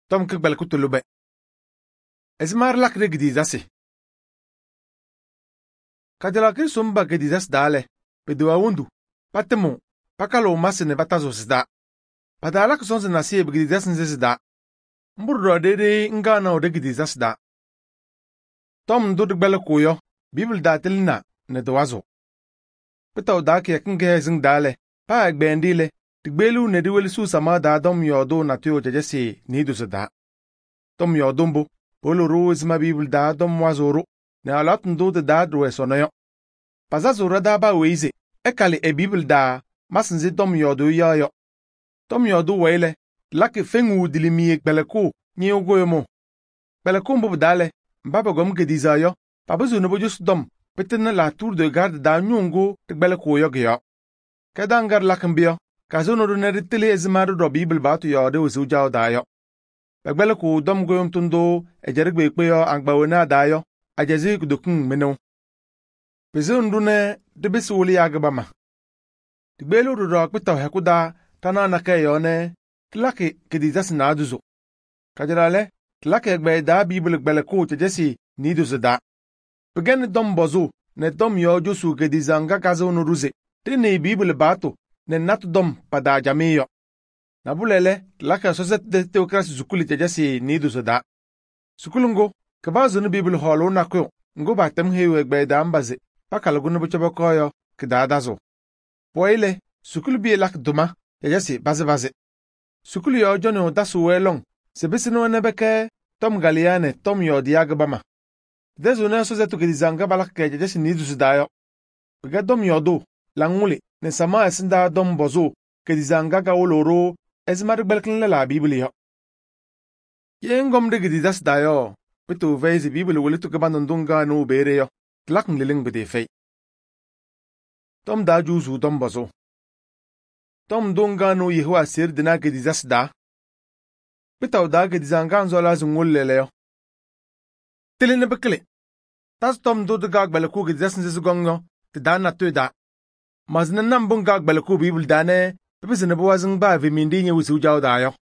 Tom kibal kutulube. Esmar lakre gidizasi. Kadilakir sumba gidizas dale. Pedua undu. Patemu. Pakalo masine batazos da. Padalak sonse nasiye gidizas nzes da. Mburdo dede ngana ode gidizas da. Tom dudugbele kuyo. Bible da tilina ne doazo. Pitaw da ke kinge zing dale. Pa egbendile. Tigbelu ne diweli su sama da dom yodo na tuyo jajesi nidu da. Tom yodombo. Polo roz ma Bible da dom wazoro. Ne alat ndo de da dwe sonoyo. Pazazora da ba weize. Ekali e Bible da. Masinzi dom yodo yayo. Tom yodo wele. Laki fengu dilimi ekbeleko. Nye ugoyomo. Beleko mbo dale. Mbaba gom gedizayo. Pabazo no bojus dom. Petene la tour de garde da nyongo. Tekbeleko yogeyo. Kedangar lakambio. Kazono do neritele ezimado do Bible batu yode usujaw dayo. Beleko dom goyom tundo. Ejerigbe ekpeyo angbawena dayo. Ajezi kudokun meno. Pezo ndune debesi woli agabama. Tigbelu do akpita hekuda tana nakayo ne klake kedizas na aduzo. Kajarale klake egbe da Bible gbeleko tejesi niduzo da. Pegen dom bozo ne dom yo josu kedizanga kazo no ruze. Tene Bible bato ne natu dom pada jameyo. Nabulele klake sozet de teokrasi zukuli tejesi niduzo da. Sukulungo kabazo no Bible holo nakyo ngo batem hewe egbe da ambaze. Pakalaguno buchabakoyo kidadazo. Poile, sukulu bi lak duma, yajasi baze. Sukulu yo jono dasu welong, sebesino nebeke, tom galiane, tom yo diagabama. Dezo ne sozetu gedizanga balak ke yajasi nidus dayo. Pega dom yodo, languli, ne sama esinda dom bozo, gedizanga ga oloro, ezmar belkin la Bibli yo. Yengom de gedidas dayo, pitu vezi Bibli wulitu kabandondunga no bere yo. Tlak nliling bede fei. Tom da juzu tom bozo. Tom donga no Yehua sir dina gedizas da. Pitaw da gedizangan zola zungulele yo. Tiline bekle. Tas tom do de gag balaku gedizas nziz gongo. Tida na tu da. Mazna nambung gag balaku Bible dane. Pepizine bo wazing ba vimindi nye wusu jaw da yo.